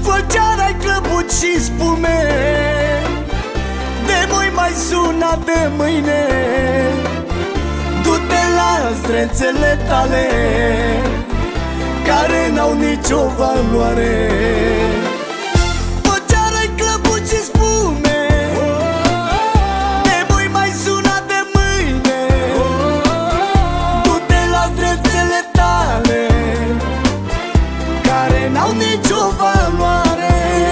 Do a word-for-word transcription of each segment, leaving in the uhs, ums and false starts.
Făceara-i clăbuci și spume, de mâini mai suna de mâine. Du-te la zdrențele tale, care n-au nicio valoare. Făceara-i clăbuci și spume, de mâini mai suna de mâine. Du-te la zdrențele tale, care n-au nicio valoare.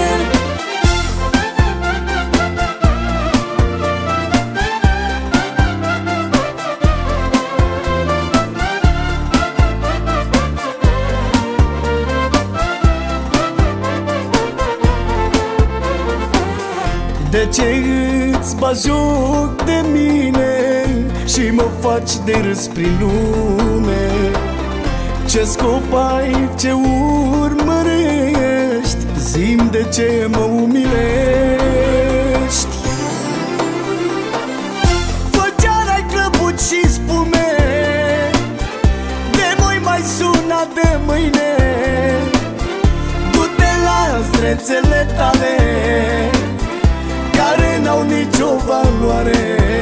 De ce îți bagi joc de mine și mă faci de râs prin lume? Ce scop ai, ce urmărești? Zi-mi de ce mă umilești? Făceara-i clăbuci și spume, de mâini mai suna de mâine. Du-te la zdrențele tale, care n-au nicio valoare.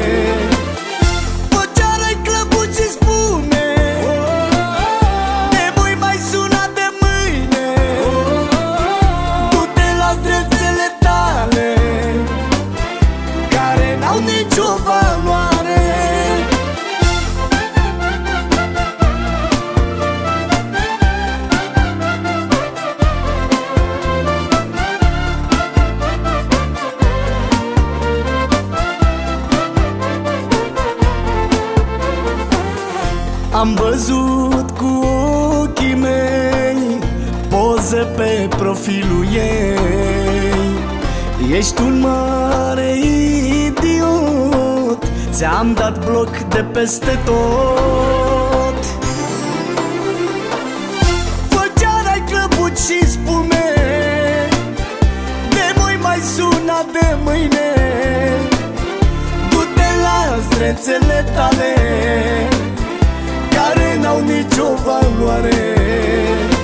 Făceara-i clăbuci și spume, de mâini mai suna de mâine. Du-te la zdrențele tale, care n-au nicio valoare. Am văzut cu ochii mei poze pe profilul ei. Ești un mare idiot, ți-am dat bloc de peste tot. Făceara-i clăbuci și spume, de mâini mai suna de mâine. Du-te la zdrențele tale, care n-au nicio valoare.